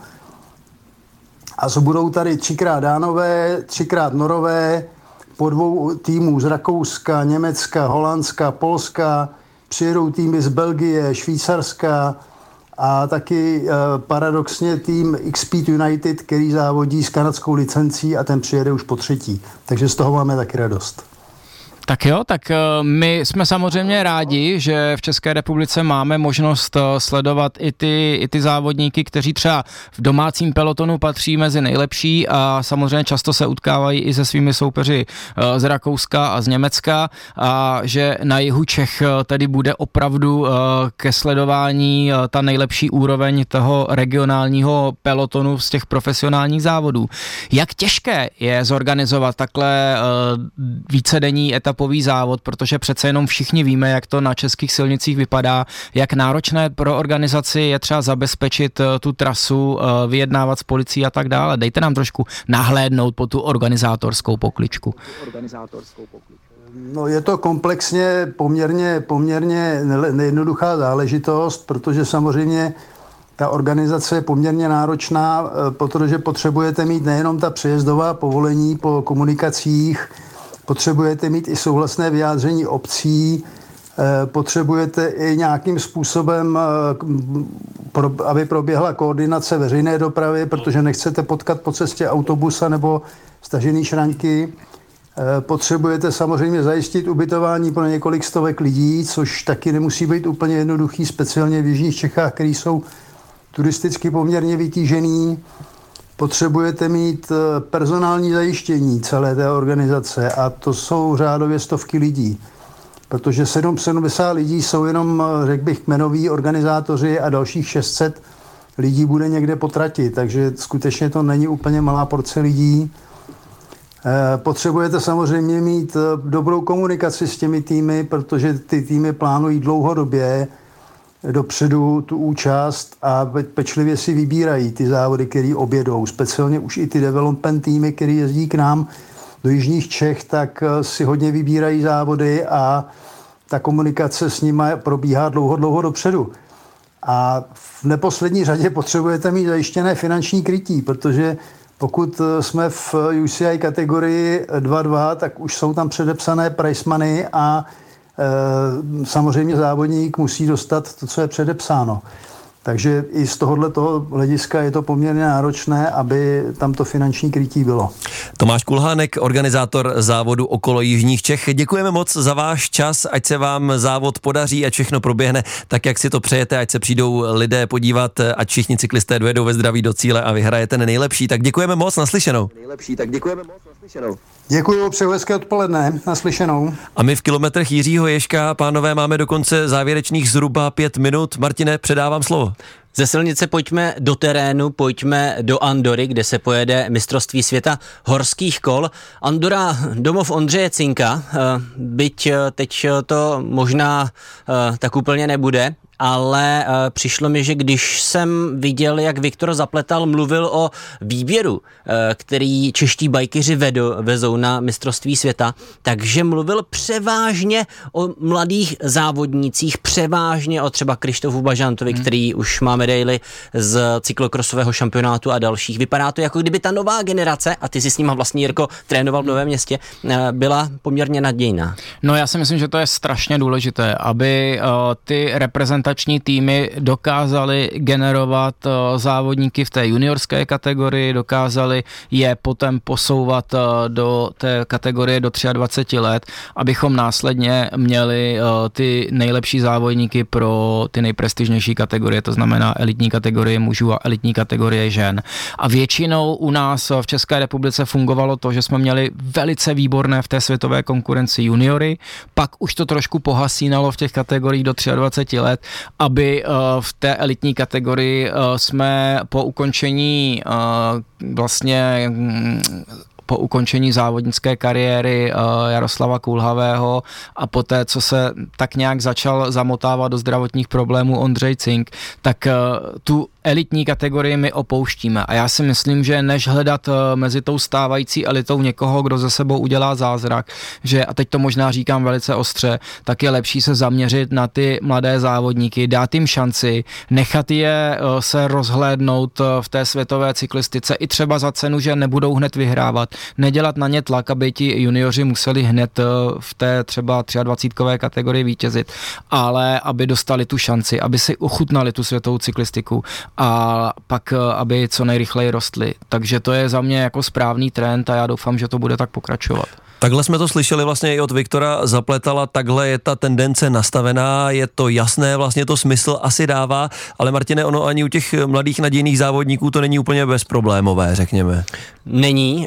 a budou tady 3x Dánové, 3x Norové, po 2 týmů z Rakouska, Německa, Holandska, Polska, přijedou týmy z Belgie, Švýcarska a taky paradoxně tým X-Speed United, který závodí s kanadskou licencí a ten přijede už po 3. Takže z toho máme taky radost. Tak jo, tak my jsme samozřejmě rádi, že v České republice máme možnost sledovat i ty závodníky, kteří třeba v domácím pelotonu patří mezi nejlepší a samozřejmě často se utkávají i se svými soupeři z Rakouska a z Německa a že na jihu Čech tedy bude opravdu ke sledování ta nejlepší úroveň toho regionálního pelotonu z těch profesionálních závodů. Jak těžké je zorganizovat takhle vícedenní etapový závod, protože přece jenom všichni víme, jak to na českých silnicích vypadá, jak náročné pro organizaci je třeba zabezpečit tu trasu, vyjednávat s policií a tak dále. Dejte nám trošku nahlédnout po tu organizátorskou pokličku. No, je to komplexně poměrně nejednoduchá záležitost, protože samozřejmě ta organizace je poměrně náročná, protože potřebujete mít nejenom ta přejezdová povolení po komunikacích, potřebujete mít i souhlasné vyjádření obcí, potřebujete i nějakým způsobem, aby proběhla koordinace veřejné dopravy, protože nechcete potkat po cestě autobusa nebo stažený šranky. Potřebujete samozřejmě zajistit ubytování pro několik stovek lidí, což taky nemusí být úplně jednoduchý, speciálně v jižních Čechách, který jsou turisticky poměrně vytížený. Potřebujete mít personální zajištění celé té organizace a to jsou řádově stovky lidí. Protože 70 lidí jsou jenom, řekl bych, kmenoví organizátoři a dalších 600 lidí bude někde po trati, takže skutečně to není úplně malá porce lidí. Potřebujete samozřejmě mít dobrou komunikaci s těmi týmy, protože ty týmy plánují dlouhodobě dopředu tu účast a pečlivě si vybírají ty závody, které objedou. Speciálně už i ty development týmy, které jezdí k nám do jižních Čech, tak si hodně vybírají závody a ta komunikace s nimi probíhá dlouho dopředu. A v neposlední řadě potřebujete mít zajištěné finanční krytí, protože pokud jsme v UCI kategorii 2.2, tak už jsou tam předepsané prize money a samozřejmě závodník musí dostat to, co je předepsáno. Takže i z tohoto hlediska je to poměrně náročné, aby tam to finanční krytí bylo. Tomáš Kulhánek, organizátor závodu okolo jižních Čech. Děkujeme moc za váš čas, ať se vám závod podaří, ať všechno proběhne tak, jak si to přejete, ať se přijdou lidé podívat, ať všichni cyklisté dojedou ve zdraví do cíle a vyhraje ten nejlepší. Tak děkujeme moc, naslyšenou. Děkuju, přeju hezké odpoledne, naslyšenou. A my v kilometrech Jiřího Ježka, pánové, máme do konce závěrečných zhruba 5 minut. Martine, předávám slovo. Ze silnice pojďme do terénu, pojďme do Andory, kde se pojede mistrovství světa horských kol. Andora, domov Ondřeje Cinka, byť teď to možná tak úplně nebude, ale přišlo mi, že když jsem viděl, jak Viktor Zapletal mluvil o výběru, který čeští bajkeři vezou na mistrovství světa, takže mluvil převážně o mladých závodnících, převážně o třeba Krištofu Bažantovi, který už má medaili z cyklokrosového šampionátu a dalších. Vypadá to, jako kdyby ta nová generace, a ty si s nima vlastně, Jirko, trénoval v Novém Městě, byla poměrně nadějná. No já si myslím, že to je strašně důležité, aby ty reprezentační týmy dokázaly generovat závodníky v té juniorské kategorii, dokázaly je potom posouvat do té kategorie do 23 let, abychom následně měli ty nejlepší závodníky pro ty nejprestižnější kategorie, to znamená elitní kategorie mužů a elitní kategorie žen. A většinou u nás v České republice fungovalo to, že jsme měli velice výborné v té světové konkurenci juniory, pak už to trošku pohasínalo v těch kategoriích do 23 let, aby v té elitní kategorii jsme po ukončení po ukončení závodnické kariéry Jaroslava Kulhavého a poté, co se tak nějak začal zamotávat do zdravotních problémů Ondřej Cink, tak tu elitní kategorii my opouštíme. A já si myslím, že než hledat mezi tou stávající elitou někoho, kdo ze sebou udělá zázrak, že, a teď to možná říkám velice ostře, tak je lepší se zaměřit na ty mladé závodníky, dát jim šanci, nechat je se rozhlédnout v té světové cyklistice i třeba za cenu, že nebudou hned vyhrávat. Nedělat na ně tlak, aby ti junioři museli hned v té třeba 23kové kategorii vítězit, ale aby dostali tu šanci, aby si ochutnali tu světovou cyklistiku a pak, aby co nejrychleji rostli. Takže to je za mě jako správný trend a já doufám, že to bude tak pokračovat. Takhle jsme to slyšeli vlastně i od Viktora Zapletala, takhle je ta tendence nastavená, je to jasné, vlastně to smysl asi dává, ale Martine, ono ani u těch mladých nadějných závodníků to není úplně bezproblémové, řekněme. Není.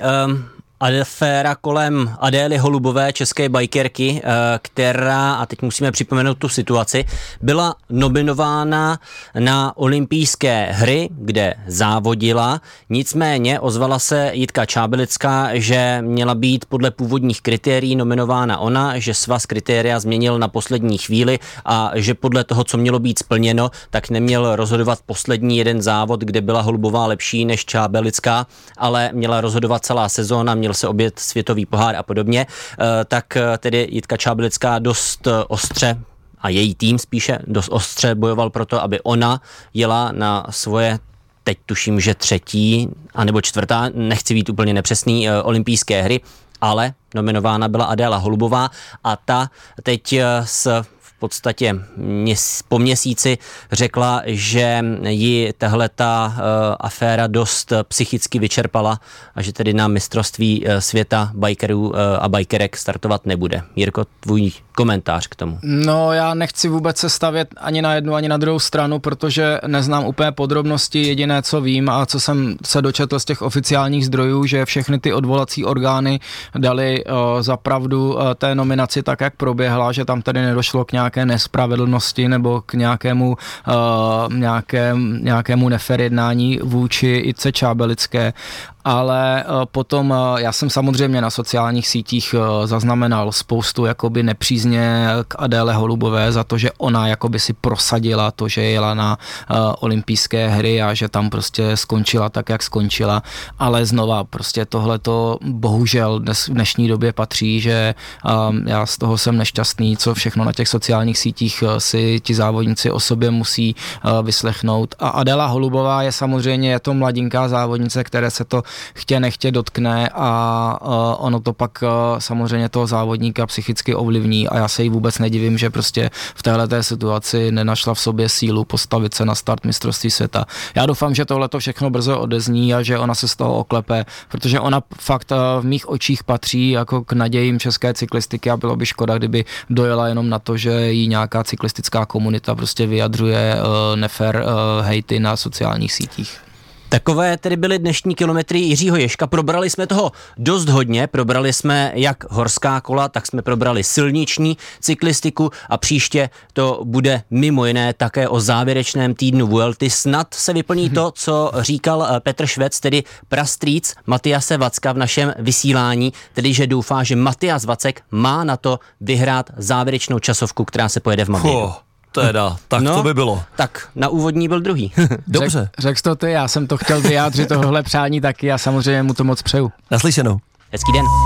Aféra kolem Adély Holubové, české bajkerky, která, a teď musíme připomenout tu situaci, byla nominována na olympijské hry, kde závodila, nicméně ozvala se Jitka Čábelická, že měla být podle původních kritérií nominována ona, že svaz kritéria změnil na poslední chvíli a že podle toho, co mělo být splněno, tak neměl rozhodovat poslední jeden závod, kde byla Holubová lepší než Čábelická, ale měla rozhodovat celá sezóna, měl se obět světový pohár a podobně, tak tedy Jitka Čábelická dost ostře a její tým spíše dost ostře bojoval pro to, aby ona jela na svoje, teď tuším, že 3. anebo 4., nechci být úplně nepřesný, olympijské hry, ale nominována byla Adéla Holubová a ta teď v podstatě po měsíci řekla, že ji tahleta aféra dost psychicky vyčerpala a že tedy na mistrovství světa bikerů a bikerek startovat nebude. Jirko, tvůj komentář k tomu. No, já nechci vůbec se stavět ani na jednu, ani na druhou stranu, protože neznám úplně podrobnosti. Jediné, co vím a co jsem se dočetl z těch oficiálních zdrojů, že všechny ty odvolací orgány dali za pravdu té nominaci tak, jak proběhla, že tam tady nedošlo k nějaké nespravedlnosti nebo k nějakému nefér jednání vůči Jitce Čábelické. Ale potom já jsem samozřejmě na sociálních sítích zaznamenal spoustu jakoby nepřízně k Adéle Holubové za to, že ona jakoby si prosadila to, že jela na olympijské hry a že tam prostě skončila tak, jak skončila. Ale znova prostě tohleto bohužel v dnešní době patří, že já z toho jsem nešťastný, co všechno na těch sociálních sociálních sítích si ti závodníci o sobě musí vyslechnout. A Adela Holubová je samozřejmě, je to mladinká závodnice, které se to chtě nechtě dotkne a ono to pak samozřejmě toho závodníka psychicky ovlivní a já se jí vůbec nedivím, že prostě v téhleté situaci nenašla v sobě sílu postavit se na start mistrovství světa. Já doufám, že tohle to všechno brzo odezní a že ona se z toho oklepe, protože ona fakt v mých očích patří jako k nadějím české cyklistiky a bylo by škoda, kdyby dojela jenom na to, že jí nějaká cyklistická komunita prostě vyjadřuje nefér hejty na sociálních sítích. Takové tedy byly dnešní kilometry Jiřího Ježka. Probrali jsme toho dost hodně, probrali jsme jak horská kola, tak jsme probrali silniční cyklistiku a příště to bude mimo jiné také o závěrečném týdnu Vuelty. Snad se vyplní to, co říkal Petr Švec, tedy prastrýc Matiase Vacka v našem vysílání, tedy že doufá, že Matias Vacek má na to vyhrát závěrečnou časovku, která se pojede v Madridu. Teda, tak no, to by bylo. Tak na úvodní byl druhý. Dobře. Řekl to ty, já jsem to chtěl vyjádřit tohle přání taky a samozřejmě mu to moc přeju. Naslyšenou. Hezký den.